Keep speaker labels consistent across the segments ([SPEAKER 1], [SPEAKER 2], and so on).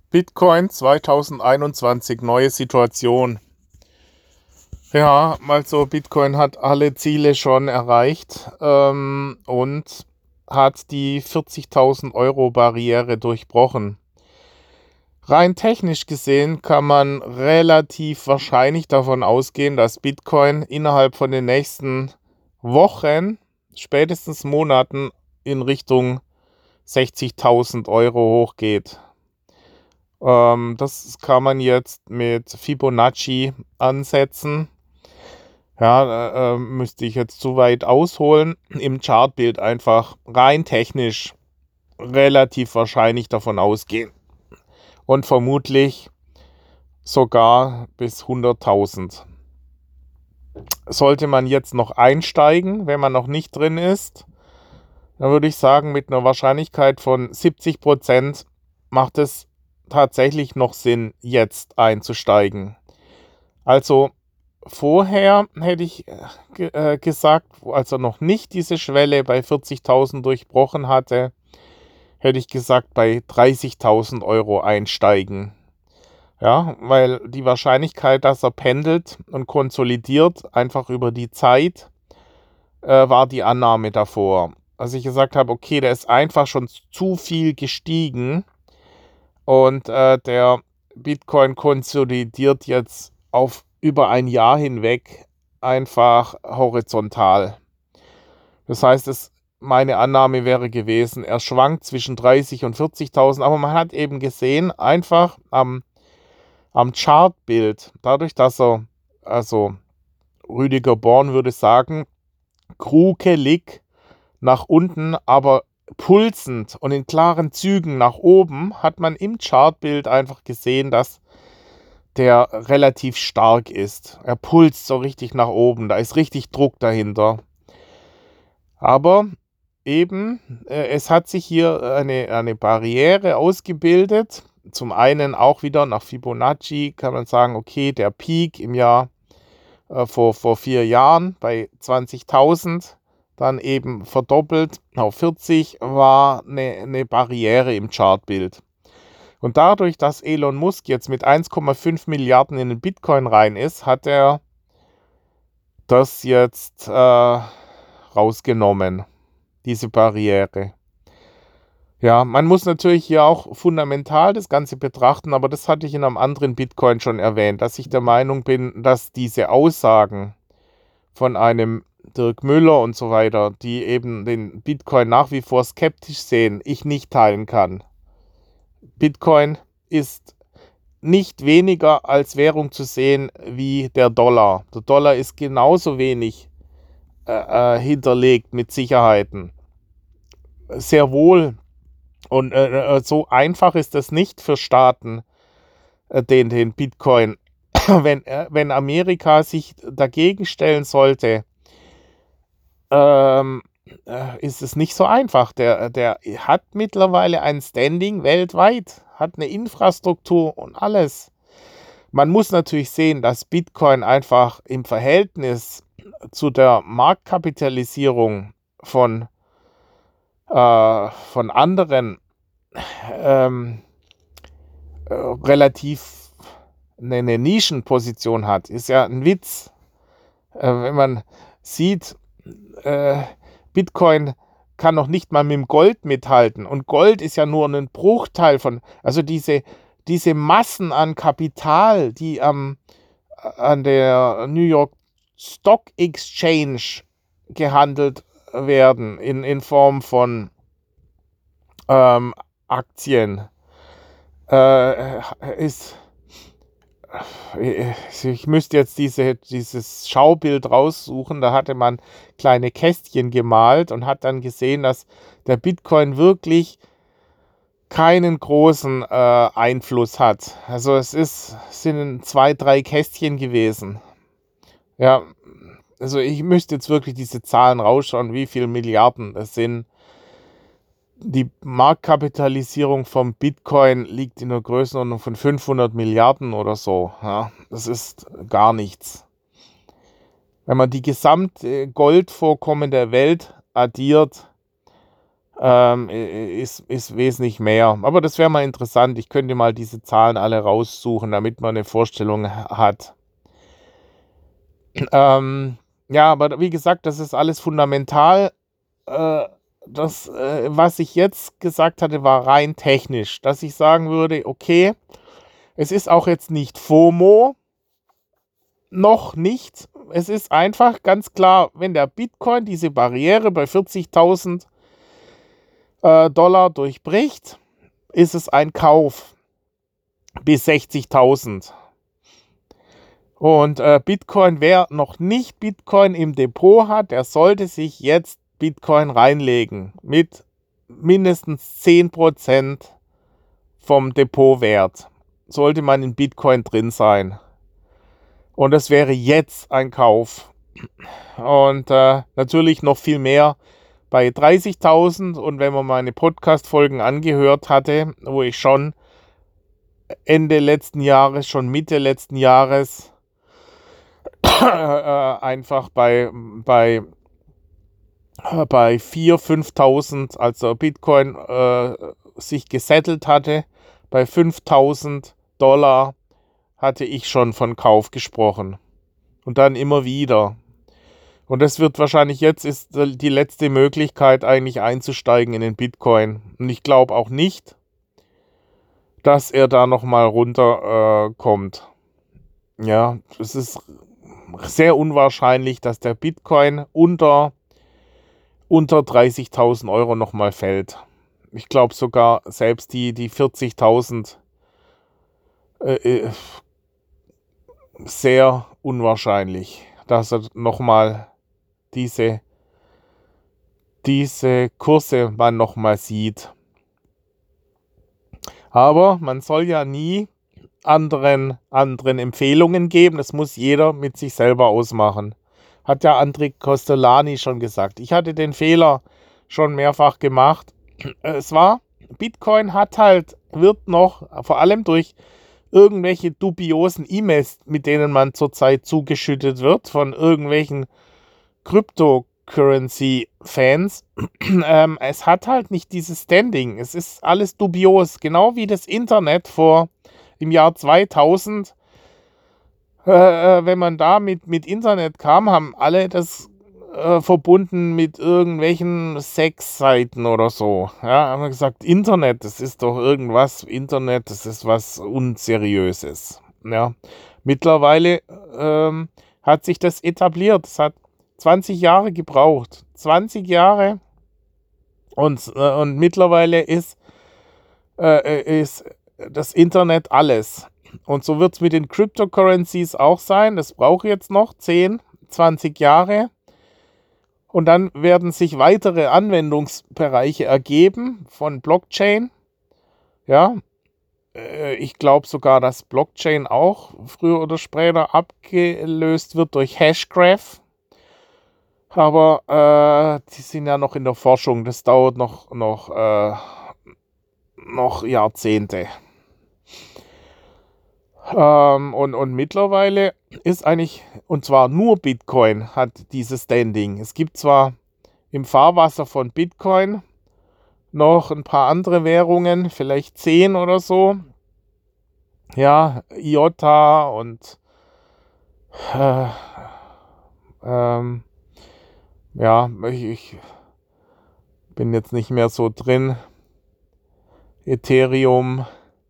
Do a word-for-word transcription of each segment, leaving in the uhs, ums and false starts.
[SPEAKER 1] Bitcoin zweitausendeinundzwanzig, neue Situation. Ja, also Bitcoin hat alle Ziele schon erreicht ähm, und hat die vierzigtausend Euro Barriere durchbrochen. Rein technisch gesehen kann man relativ wahrscheinlich davon ausgehen, dass Bitcoin innerhalb von den nächsten Wochen, spätestens Monaten in Richtung sechzigtausend Euro hochgeht. Ähm, das kann man jetzt mit Fibonacci ansetzen. Ja, äh, äh, müsste ich jetzt zu weit ausholen. Im Chartbild einfach rein technisch relativ wahrscheinlich davon ausgehen. Und vermutlich sogar bis hunderttausend. Sollte man jetzt noch einsteigen, wenn man noch nicht drin ist, dann würde ich sagen, mit einer Wahrscheinlichkeit von siebzig Prozent macht es tatsächlich noch Sinn, jetzt einzusteigen. Also vorher hätte ich ge- äh, gesagt, als er noch nicht diese Schwelle bei vierzigtausend durchbrochen hatte, hätte ich gesagt, bei dreißigtausend Euro einsteigen. Ja, weil die Wahrscheinlichkeit, dass er pendelt und konsolidiert, einfach über die Zeit, äh, war die Annahme davor. Als ich gesagt habe, okay, der ist einfach schon zu viel gestiegen und äh, der Bitcoin konsolidiert jetzt auf über ein Jahr hinweg einfach horizontal. Das heißt, es, meine Annahme wäre gewesen, er schwankt zwischen dreißig und vierzigtausend, aber man hat eben gesehen, einfach am, am Chartbild, dadurch, dass er, also Rüdiger Born würde sagen, krukelig nach unten, aber pulsend und in klaren Zügen nach oben, hat man im Chartbild einfach gesehen, dass der relativ stark ist. Er pulst so richtig nach oben, da ist richtig Druck dahinter. Aber eben, äh, es hat sich hier eine, eine Barriere ausgebildet. Zum einen auch wieder nach Fibonacci kann man sagen, okay, der Peak im Jahr äh, vor, vor vier Jahren bei zwanzigtausend, dann eben verdoppelt auf vierzig, war eine, eine Barriere im Chartbild. Und dadurch, dass Elon Musk jetzt mit eins Komma fünf Milliarden in den Bitcoin rein ist, hat er das jetzt äh, rausgenommen, diese Barriere. Ja, man muss natürlich hier auch fundamental das Ganze betrachten, aber das hatte ich in einem anderen Bitcoin schon erwähnt, dass ich der Meinung bin, dass diese Aussagen von einem Dirk Müller und so weiter, die eben den Bitcoin nach wie vor skeptisch sehen, ich nicht teilen kann. Bitcoin ist nicht weniger als Währung zu sehen wie der Dollar. Der Dollar ist genauso wenig äh, äh, hinterlegt mit Sicherheiten. Sehr wohl. Und äh, äh, so einfach ist es nicht für Staaten, äh, den, den Bitcoin. Wenn, äh, wenn Amerika sich dagegen stellen sollte, ähm, äh, ist es nicht so einfach. Der, der hat mittlerweile ein Standing weltweit, hat eine Infrastruktur und alles. Man muss natürlich sehen, dass Bitcoin einfach im Verhältnis zu der Marktkapitalisierung von, äh, von anderen ähm, äh, relativ eine, eine Nischenposition hat. Ist ja ein Witz. Äh, wenn man sieht, äh, Bitcoin kann noch nicht mal mit dem Gold mithalten. Und Gold ist ja nur ein Bruchteil von, also diese, diese Massen an Kapital, die am, an der New York Stock Exchange gehandelt werden, in, in Form von ähm, Aktien, äh, ist, ich müsste jetzt diese, dieses Schaubild raussuchen, da hatte man kleine Kästchen gemalt und hat dann gesehen, dass der Bitcoin wirklich keinen großen äh, Einfluss hat. Also es ist, es sind zwei, drei Kästchen gewesen. Ja, also ich müsste jetzt wirklich diese Zahlen rausschauen, wie viele Milliarden es sind. Die Marktkapitalisierung vom Bitcoin liegt in der Größenordnung von fünfhundert Milliarden oder so. Ja, das ist gar nichts. Wenn man die gesamte Goldvorkommen der Welt addiert, ähm, ist, ist wesentlich mehr. Aber das wäre mal interessant. Ich könnte mal diese Zahlen alle raussuchen, damit man eine Vorstellung hat. Ähm, ja, aber wie gesagt, das ist alles fundamental. Äh, das, äh, was ich jetzt gesagt hatte, war rein technisch, dass ich sagen würde, okay, es ist auch jetzt nicht FOMO, noch nicht. Es ist einfach ganz klar, wenn der Bitcoin diese Barriere bei vierzigtausend äh, Dollar durchbricht, ist es ein Kauf bis sechzigtausend. Und äh, Bitcoin, wer noch nicht Bitcoin im Depot hat, der sollte sich jetzt Bitcoin reinlegen mit mindestens zehn Prozent vom Depotwert. Sollte man in Bitcoin drin sein. Und das wäre jetzt ein Kauf. Und äh, natürlich noch viel mehr bei dreißigtausend. Und wenn man meine Podcast-Folgen angehört hatte, wo ich schon Ende letzten Jahres, schon Mitte letzten Jahres äh, einfach bei, bei, bei viertausend, fünftausend, also Bitcoin äh, sich gesettelt hatte, bei fünftausend Dollar hatte ich schon von Kauf gesprochen. Und dann immer wieder. Und das wird wahrscheinlich jetzt ist die letzte Möglichkeit eigentlich einzusteigen in den Bitcoin. Und ich glaube auch nicht, dass er da nochmal runterkommt. Äh, ja, es ist sehr unwahrscheinlich, dass der Bitcoin unter, unter dreißigtausend Euro nochmal fällt. Ich glaube sogar selbst die, die vierzigtausend äh, sehr unwahrscheinlich, dass er nochmal diese, diese Kurse man nochmal sieht. Aber man soll ja nie anderen, anderen Empfehlungen geben. Das muss jeder mit sich selber ausmachen. Hat ja André Costolani schon gesagt. Ich hatte den Fehler schon mehrfach gemacht. Es war, Bitcoin hat halt, wird noch, vor allem durch irgendwelche dubiosen E-Mails, mit denen man zurzeit zugeschüttet wird, von irgendwelchen Cryptocurrency-Fans. ähm, es hat halt nicht dieses Standing. Es ist alles dubios. Genau wie das Internet vor im Jahr zweitausend. Äh, wenn man da mit, mit Internet kam, haben alle das äh, verbunden mit irgendwelchen Sexseiten oder so. Ja, haben wir gesagt, Internet, das ist doch irgendwas. Internet, das ist was Unseriöses. Ja, mittlerweile ähm, hat sich das etabliert. Es hat zwanzig Jahre gebraucht. zwanzig Jahre. Und, äh, und mittlerweile ist, äh, ist das Internet alles. Und so wird es mit den Cryptocurrencies auch sein. Das braucht jetzt noch zehn, zwanzig Jahre. Und dann werden sich weitere Anwendungsbereiche ergeben von Blockchain. Ja, äh, ich glaube sogar, dass Blockchain auch früher oder später abgelöst wird durch Hashgraph. Aber äh, die sind ja noch in der Forschung. Das dauert noch, noch, äh, noch Jahrzehnte. Ähm, und, und mittlerweile ist eigentlich, und zwar nur Bitcoin hat dieses Standing. Es gibt zwar im Fahrwasser von Bitcoin noch ein paar andere Währungen, vielleicht zehn oder so. Ja, I O T A und äh, ähm, ja, ich, ich bin jetzt nicht mehr so drin. Ethereum,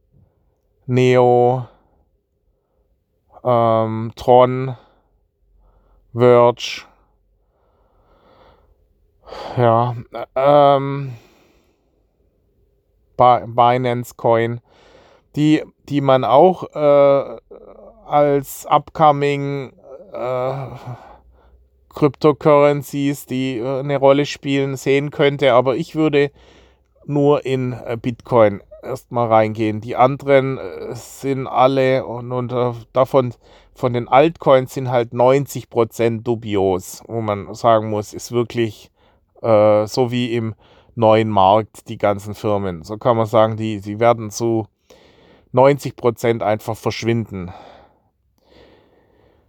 [SPEAKER 1] Neo, ähm, Tron, Verge, ja, ähm, Binance Coin, die, die man auch äh, als upcoming äh, Cryptocurrencies, die äh, eine Rolle spielen, sehen könnte, aber ich würde nur in äh, Bitcoin erstmal reingehen. Die anderen äh, sind alle und, und äh, davon von den Altcoins sind halt neunzig Prozent dubios, wo man sagen muss, ist wirklich äh, so wie im neuen Markt, die ganzen Firmen. So kann man sagen, die, die werden zu neunzig Prozent einfach verschwinden.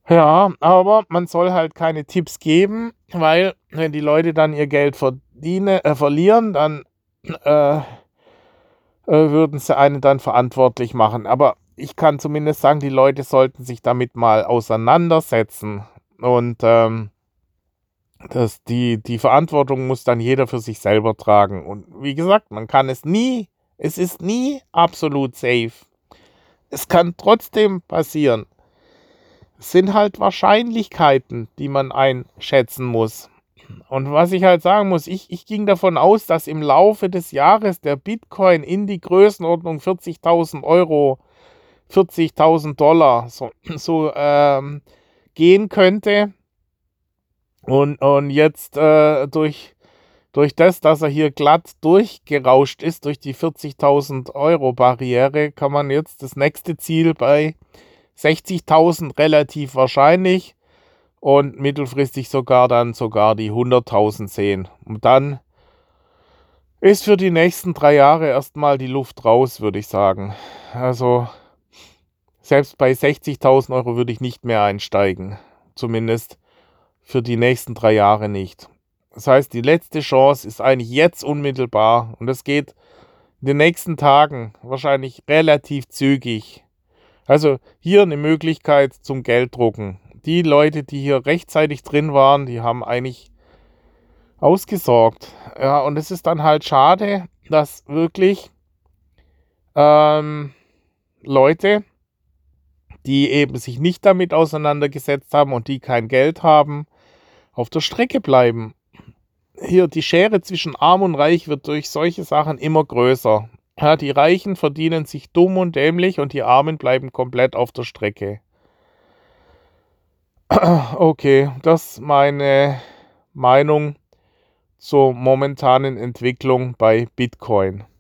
[SPEAKER 1] Ja, aber man soll halt keine Tipps geben, weil wenn die Leute dann ihr Geld verdiene, äh, verlieren, dann äh, äh, würden sie einen dann verantwortlich machen. Aber ich kann zumindest sagen, die Leute sollten sich damit mal auseinandersetzen. Und ähm, das, die, die Verantwortung muss dann jeder für sich selber tragen. Und wie gesagt, man kann es nie, es ist nie absolut safe. Es kann trotzdem passieren. Es sind halt Wahrscheinlichkeiten, die man einschätzen muss. Und was ich halt sagen muss, ich, ich ging davon aus, dass im Laufe des Jahres der Bitcoin in die Größenordnung vierzigtausend Euro, vierzigtausend Dollar so, so ähm, gehen könnte. Und, und jetzt äh, durch, durch das, dass er hier glatt durchgerauscht ist, durch die vierzigtausend Euro Barriere, kann man jetzt das nächste Ziel bei sechzigtausend relativ wahrscheinlich und mittelfristig sogar dann sogar die hunderttausend sehen. Und dann ist für die nächsten drei Jahre erstmal die Luft raus, würde ich sagen. Also selbst bei sechzigtausend Euro würde ich nicht mehr einsteigen. Zumindest für die nächsten drei Jahre nicht. Das heißt, die letzte Chance ist eigentlich jetzt unmittelbar und es geht in den nächsten Tagen wahrscheinlich relativ zügig. Also hier eine Möglichkeit zum Gelddrucken. Die Leute, die hier rechtzeitig drin waren, die haben eigentlich ausgesorgt. Ja, und es ist dann halt schade, dass wirklich ähm, Leute, die eben sich nicht damit auseinandergesetzt haben und die kein Geld haben, auf der Strecke bleiben. Hier die Schere zwischen Arm und Reich wird durch solche Sachen immer größer. Ja, die Reichen verdienen sich dumm und dämlich und die Armen bleiben komplett auf der Strecke. Okay, das ist meine Meinung zur momentanen Entwicklung bei Bitcoin.